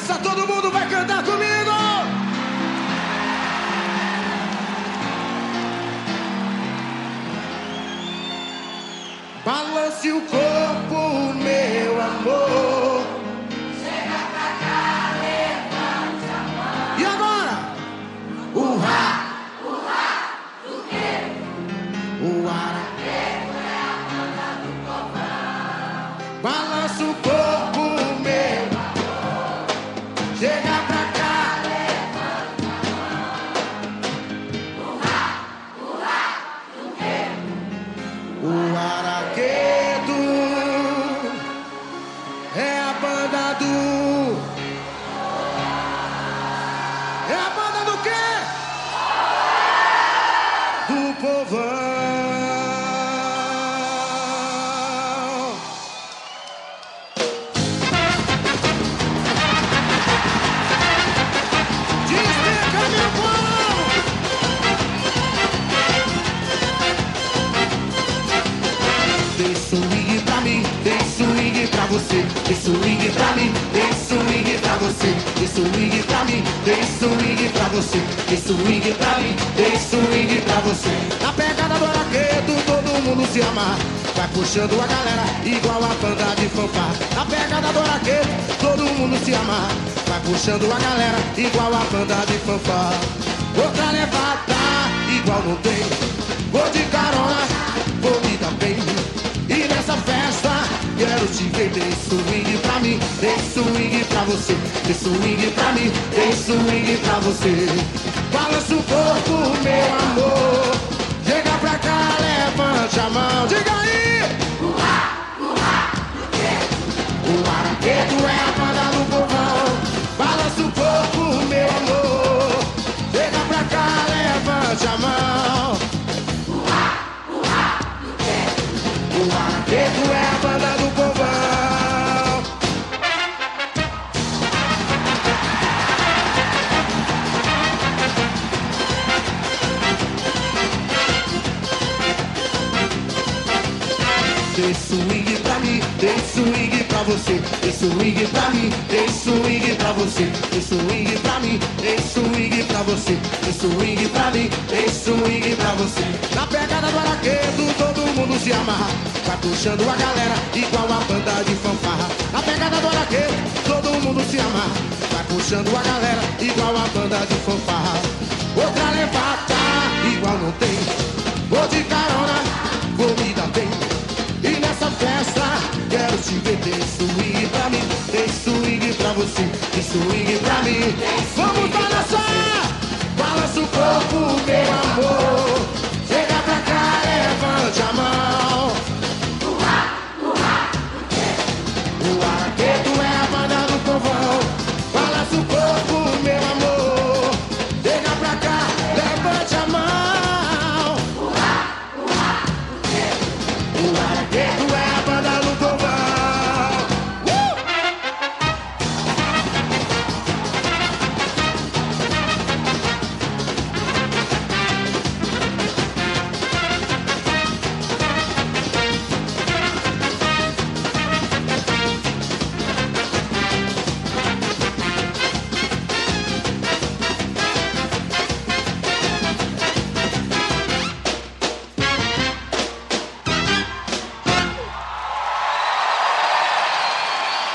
Essa todo mundo vai cantar comigo. Balance o corpo, meu amor. Chega pra cá, levante a mão. E agora? Urra! Do quê? O araqueto é a banda do povão. Balança o corpo, meu amor. Chega pra cá, Levante a mão. Do quê? o araqueto é a banda do... É a banda do quê? Do povão. Desliga, meu povo! Tem swing pra mim, tem swing pra você. Tem swing pra mim, tem swing pra você. Tem swing pra mim, tem swing pra você. Tem swing pra mim, tem swing pra você. Na pegada do araqueto, todo mundo se ama. Vai puxando a galera, igual a banda de fanfarra. Na pegada do araqueto, todo mundo se ama. Vai puxando a galera, igual a banda de fanfarra. Outra levada, igual não tem. Vou de carona, vou me dar bem. E nessa festa, quero te ver. Tem swing pra mim, tem swing pra você. Tem swing pra mim, tem swing pra você. Balança o corpo, meu amor. Chega pra cá, levante a mão. Diga aí! Do quê? O araqueto é a banda do povão. Balança o corpo, meu amor. Chega pra cá, levante a mão. Do quê? O araqueto é a banda do povão. Tem swing pra mim, tem swing pra você. Tem swing pra mim, tem swing pra você. Tem swing pra mim, tem swing pra você. Tem swing pra mim, tem swing pra você. Na pegada do araqueto, todo mundo se amarra. Vai puxando a galera, igual a banda de fanfarra. Na pegada do araqueto, todo mundo se amarra. Vai puxando a galera, igual a banda de fanfarra. Outra levada, igual não tem. Vou de carona, vou me dar bem. E nessa festa, quero te ver. Tem swing pra mim, tem swing pra você. Tem swing pra mim, Tem